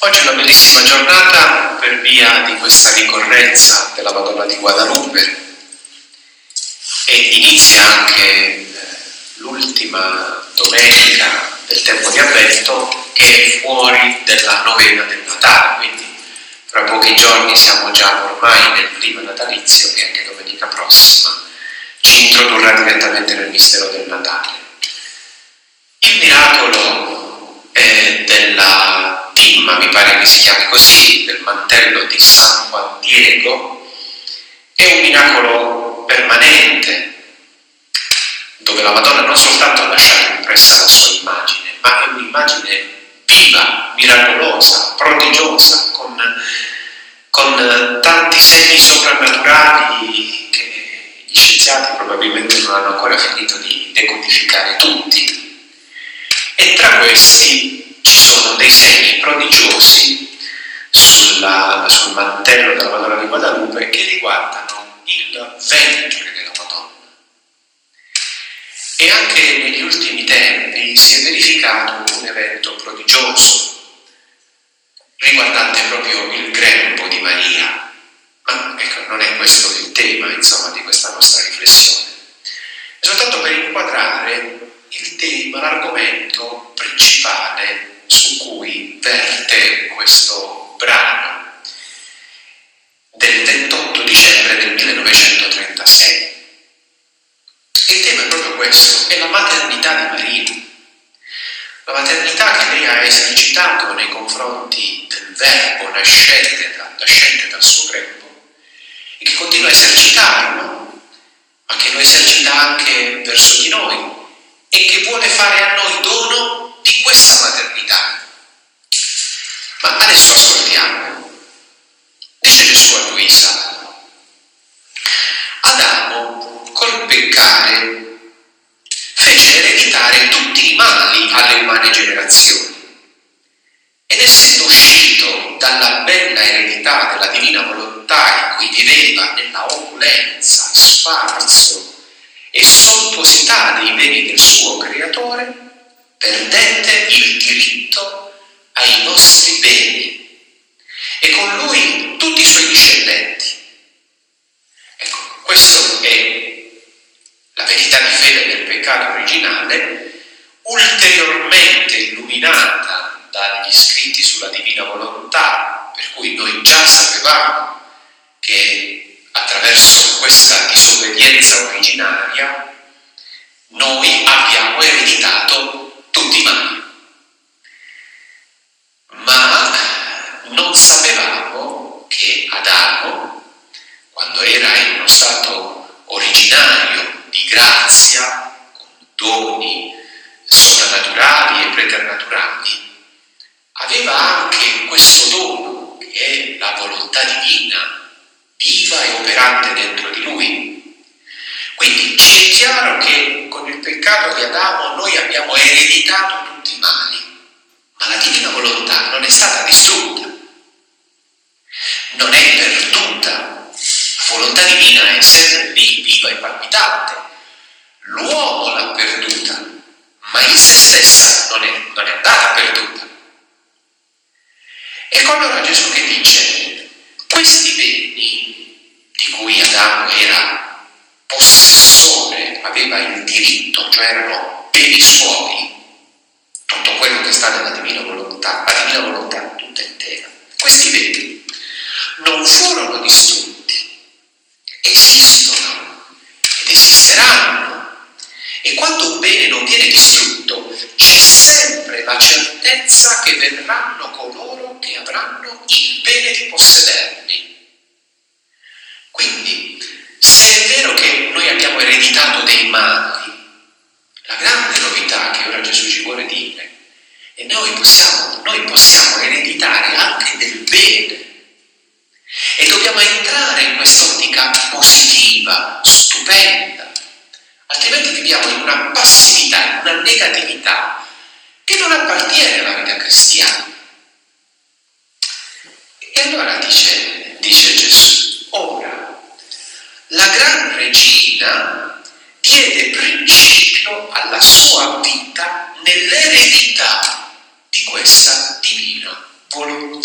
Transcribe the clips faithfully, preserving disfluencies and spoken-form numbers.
Oggi è una bellissima giornata per via di questa ricorrenza della Madonna di Guadalupe e inizia anche eh, l'ultima domenica del tempo di Avvento, che è fuori dalla novena del Natale, quindi fra pochi giorni siamo già ormai nel primo natalizio e anche domenica prossima ci introdurrà direttamente nel mistero del Natale. Il miracolo eh, della timma, mi pare che si chiami così, del mantello di San Juan Diego, è un miracolo permanente, dove la Madonna non soltanto ha lasciato impressa la sua immagine, ma è un'immagine viva, miracolosa, prodigiosa, con, con tanti segni soprannaturali che gli scienziati probabilmente non hanno ancora finito di decodificare tutti. E tra questi ci sono dei segni prodigiosi sulla, sul mantello della Madonna di Guadalupe che riguardano il ventre della Madonna. E anche negli ultimi tempi si è verificato un evento prodigioso riguardante proprio il grembo di Maria. Ma ecco, non è questo il tema, insomma, di questa nostra riflessione. È soltanto per inquadrare il tema, l'argomento principale su cui verte questo brano del ventotto dicembre del millenovecentotrentasei. E il tema è proprio questo, è la maternità di Maria. La maternità che lei ha esercitato nei confronti del Verbo nascente, da, nascente dal suo grembo e che continua a esercitarlo, ma che lo esercita anche verso di noi e che vuole fare a noi dono di questa maternità. Ma adesso ascoltiamo. Dice Gesù a Luisa: Adamo col peccare fece ereditare tutti i mali alle umane generazioni, ed essendo uscito dalla bella eredità della divina volontà in cui viveva nella opulenza, sfarzo e sontuosità dei beni del suo creatore, perdette il diritto ai nostri beni e con lui tutti i suoi discendenti. Ecco, questa è la verità di fede del peccato originale, ulteriormente illuminata dagli scritti sulla divina volontà, per cui noi già sapevamo che attraverso questa disobbedienza originaria noi abbiamo ereditato tutti i mali. Ma non sapevamo che Adamo, quando era in uno stato originario di grazia, con doni soprannaturali e preternaturali, aveva anche questo dono che è la volontà divina, viva e operante dentro di lui. Quindi ci è chiaro che con il peccato di Adamo noi abbiamo ereditato tutti i mali, ma la divina volontà non è stata distrutta, non è perduta. La volontà divina è sempre lì, viva e palpitante. L'uomo l'ha perduta, ma in se stessa non è, non è andata perduta. Ecco allora Gesù che dice: questi beni di cui Adamo era possessore, aveva il diritto, cioè erano beni suoi, tutto quello che sta nella divina volontà, la divina volontà tutta intera, questi beni non furono distrutti, esistono ed esisteranno. E quando un bene non viene distrutto, c'è sempre la certezza che verranno coloro che avranno il bene di possederli. Quindi, se è vero che noi abbiamo ereditato dei mali, la grande novità che ora Gesù ci vuole dire è che noi possiamo, noi possiamo ereditare anche del bene. E dobbiamo entrare in quest'ottica positiva, stupenda. Altrimenti viviamo in una passività, in una negatività che non appartiene alla vita cristiana. E allora dice, dice Gesù: ora la gran regina diede principio alla sua vita nell'eredità di questa divina volontà.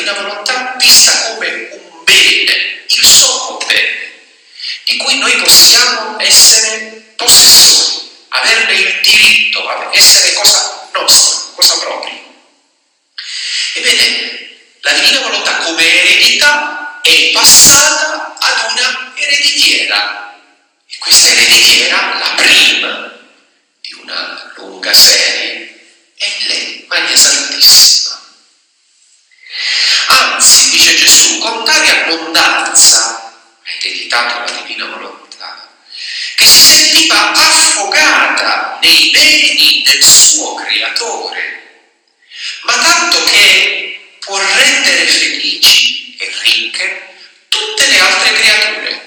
divina volontà vista come un bene, il sommo bene, di cui noi possiamo essere possessori, averne il diritto, essere cosa nostra, cosa propria. Ebbene, la divina volontà come eredità è passata ad una ereditiera, e questa ereditiera, la prima di una lunga serie, è lei, Maria Santissima. Anzi, dice Gesù, con tale abbondanza ha ereditato la divina volontà, che si sentiva affogata nei beni del suo creatore, ma tanto che può rendere felici e ricche tutte le altre creature.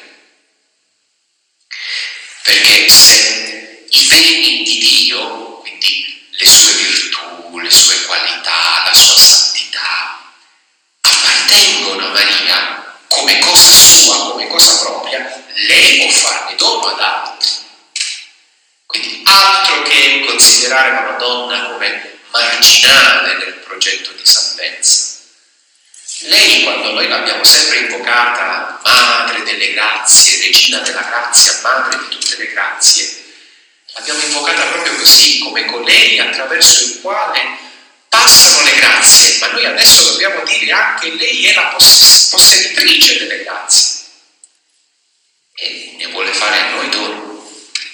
Perché se i beni di Dio, quindi le sue virtù, le sue qualità, la sua santità, appartengono a Maria come cosa sua, come cosa propria, lei può farne dono ad altri. Quindi altro che considerare la Madonna come marginale nel progetto di salvezza. Lei, quando noi l'abbiamo sempre invocata Madre delle Grazie, Regina della Grazia, Madre di tutte le grazie, l'abbiamo invocata proprio così, come colei attraverso il quale passano le grazie, ma noi adesso dobbiamo dire anche lei è la poss- posseditrice delle grazie e ne vuole fare a noi dono.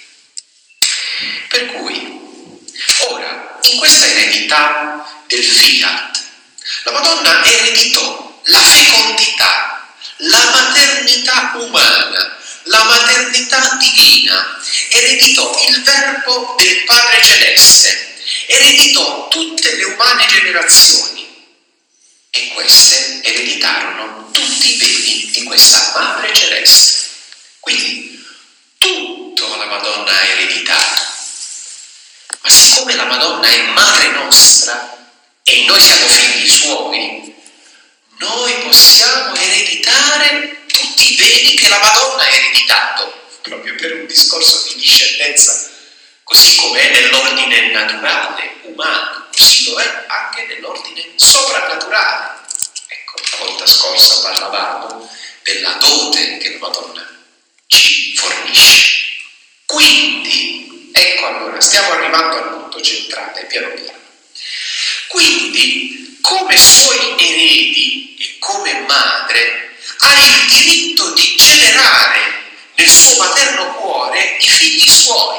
Per cui, ora, in questa eredità del fiat, la Madonna ereditò la fecondità, la maternità umana, la maternità divina, ereditò il verbo del Padre Celeste, ereditò tutte le umane generazioni e queste ereditarono tutti i beni di questa Madre Celeste. Quindi tutto la Madonna ha ereditato. Ma siccome la Madonna è madre nostra e noi siamo figli suoi, noi possiamo ereditare tutti i beni che la Madonna ha ereditato, proprio per un discorso di discendenza, così com'è nell'ordine naturale, umano, così lo è anche nell'ordine soprannaturale. Ecco, la volta scorsa parlavamo della dote che la Madonna ci fornisce. Quindi, ecco allora, stiamo arrivando al punto centrale, piano piano. Quindi, come suoi eredi e come madre, ha il diritto di generare nel suo materno cuore i figli suoi.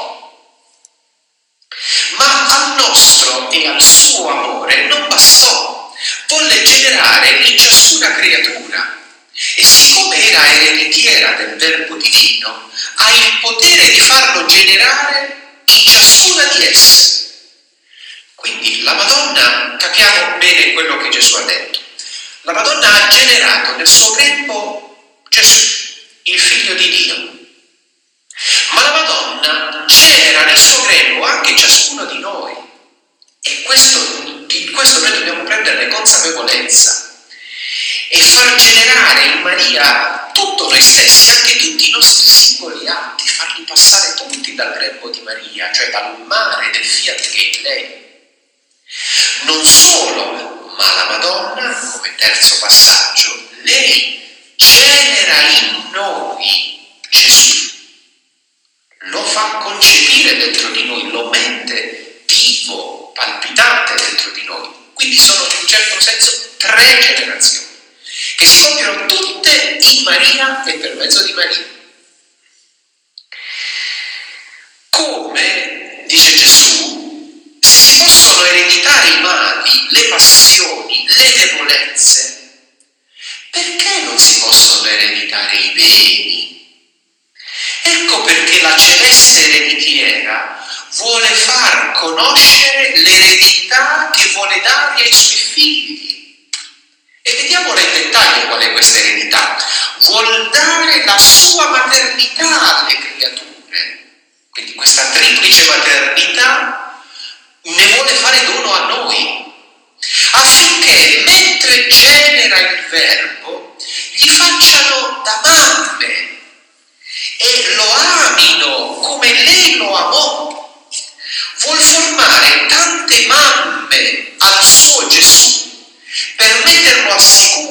Ma al nostro e al suo amore non bastò, volle generare in ciascuna creatura. E siccome era ereditiera del Verbo Divino, ha il potere di farlo generare in ciascuna di esse. Quindi la Madonna, capiamo bene quello che Gesù ha detto, la Madonna ha generato nel suo grembo Gesù, il Figlio di Dio. Ma la Madonna genera nel suo grembo anche ciascuno di noi. E questo, di questo noi dobbiamo prenderne consapevolezza e far generare in Maria tutto noi stessi, anche tutti i nostri singoli atti, farli passare tutti dal grembo di Maria, cioè dal mare del fiat che è in lei. Non solo, ma la Madonna, come terzo passaggio, lei genera in noi Gesù, lo fa concepire dentro di noi, lo mette vivo, palpitante dentro di noi. Quindi sono in un certo senso tre generazioni che si compiono tutte in Maria e per mezzo di Maria. Come, dice Gesù, se si possono ereditare i mali, le passioni, le debolezze, perché non si possono ereditare i beni? Ecco perché la celeste ereditiera vuole far conoscere l'eredità che vuole dare ai suoi figli. E vediamola in dettaglio qual è questa eredità. Vuol dare la sua maternità alle creature. Quindi questa triplice maternità ne vuole fare dono a noi, affinché mentre genera il Verbo gli facciano da mamme e lo amino come lei lo amò. Vuol formare tante mamme al suo Gesù per metterlo al sicuro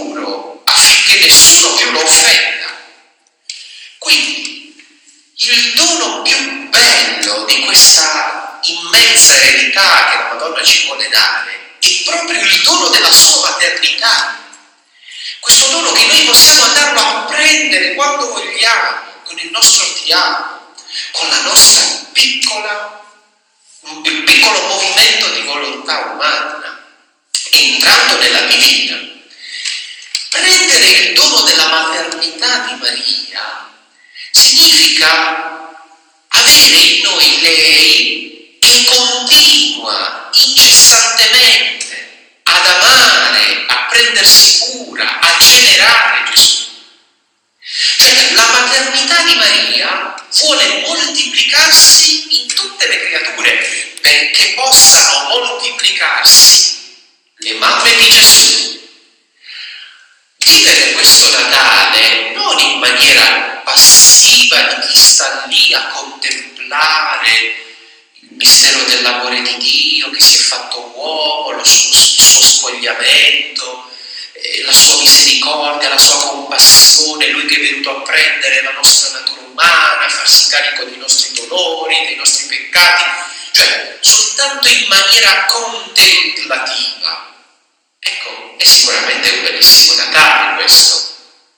verità che la Madonna ci vuole dare è proprio il dono della sua maternità. Questo dono che noi possiamo andarlo a prendere quando vogliamo, con il nostro dialogo, con la nostra piccola, il piccolo movimento di volontà umana, entrando nella divina. Prendere il dono della maternità di Maria significa avere in noi lei che continua incessantemente ad amare, a prendersi cura, a generare Gesù. Cioè la maternità di Maria vuole moltiplicarsi in tutte le creature perché possano moltiplicarsi le mamme di Gesù. Vivere questo Natale non in maniera passiva di chi sta lì a contemplare il mistero dell'amore di Dio che si è fatto uomo, lo suo, il suo spogliamento, eh, la sua misericordia, la sua compassione, Lui che è venuto a prendere la nostra natura umana, a farsi carico dei nostri dolori, dei nostri peccati, cioè soltanto in maniera contemplativa. Ecco, è sicuramente un bellissimo Natale questo,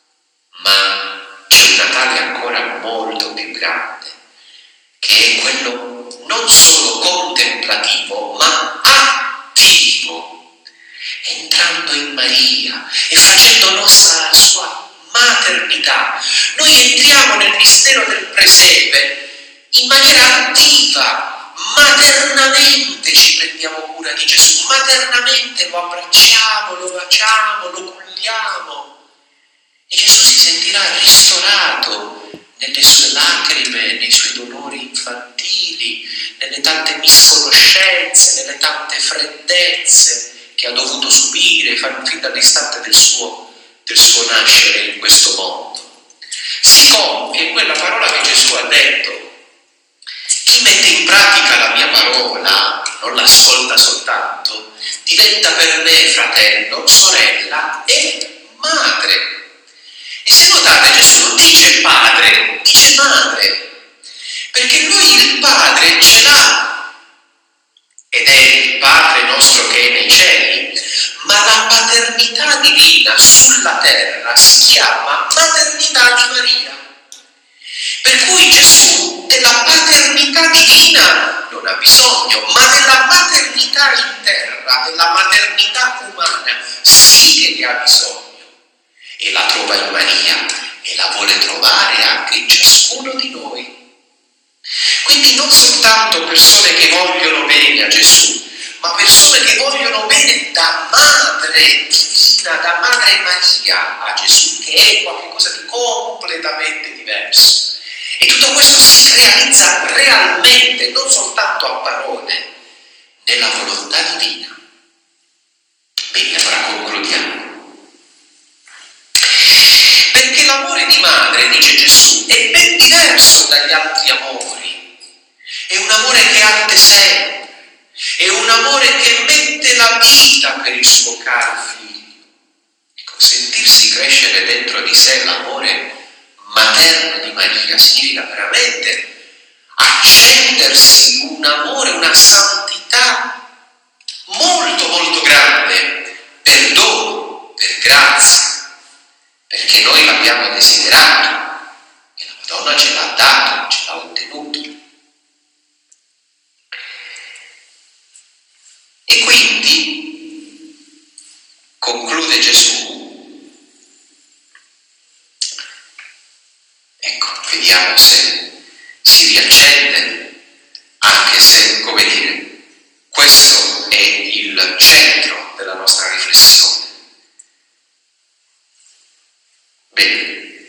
ma c'è un Natale ancora molto più grande, che è quello non solo contemplativo, ma attivo, entrando in Maria e facendo nostra la sua maternità. Noi entriamo nel mistero del presepe in maniera attiva, maternamente ci prendiamo cura di Gesù, maternamente lo abbracciamo, lo baciamo, lo culliamo e Gesù si sentirà ristorato nelle sue lacrime, nei suoi dolori infantili, nelle tante misconoscenze, nelle tante freddezze che ha dovuto subire fin dall'istante del suo, del suo nascere in questo mondo. Si compie quella parola che Gesù ha detto: chi mette in pratica la mia parola, non l'ascolta soltanto, diventa per me fratello, sorella e madre. E se notate, Gesù non dice padre, dice madre, perché lui il padre ce l'ha, ed è il Padre nostro che è nei cieli, ma la paternità divina sulla terra si chiama maternità di Maria. Per cui Gesù della paternità divina non ha bisogno, ma della maternità in terra, della maternità umana, sì che ne ha bisogno. E la trova in Maria e la vuole trovare anche in ciascuno di noi. Quindi non soltanto persone che vogliono bene a Gesù, ma persone che vogliono bene da madre divina, da madre Maria a Gesù, che è qualcosa di completamente diverso. E tutto questo si realizza realmente, non soltanto a parole, nella volontà divina. Bene, allora concludiamo. Perché l'amore di madre, dice Gesù, è ben diverso dagli altri amori. È un amore che arte sempre, è un amore che mette la vita per il suo caro figlio. Ecco, sentirsi crescere dentro di sé l'amore materno di Maria significa veramente accendersi un amore, una santità molto molto grande, per dono, per grazia, perché noi l'abbiamo desiderato e la Madonna ce l'ha dato, ce l'ha ottenuto. E quindi conclude Gesù, ecco, vediamo se si riaccende, anche se, come dire, questo è il centro della nostra riflessione. Bene,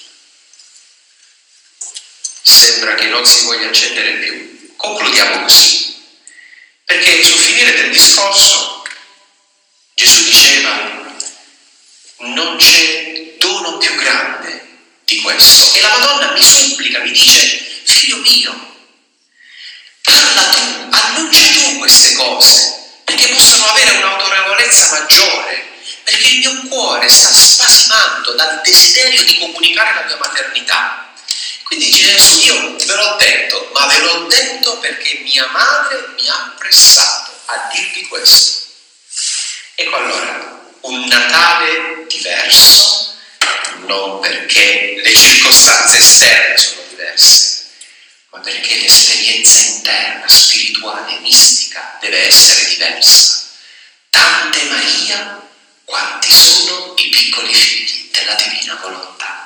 sembra che non si voglia accendere più. Concludiamo così, perché sul finire del discorso Gesù diceva: non c'è dono più grande di questo. E la Madonna mi supplica, mi dice: figlio mio, parla tu, annuncia tu queste cose, perché possono avere un'autorevolezza maggiore, perché il mio cuore sta spasimando dal desiderio di comunicare la mia maternità. Quindi Gesù io ve l'ho detto, ma ve l'ho detto perché mia madre mi ha pressato a dirvi questo. Ecco allora, un Natale diverso, non perché le circostanze esterne sono diverse, ma perché l'esperienza interna, spirituale, mistica deve essere diversa. Tante Maria, quanti sono i piccoli figli della divina volontà.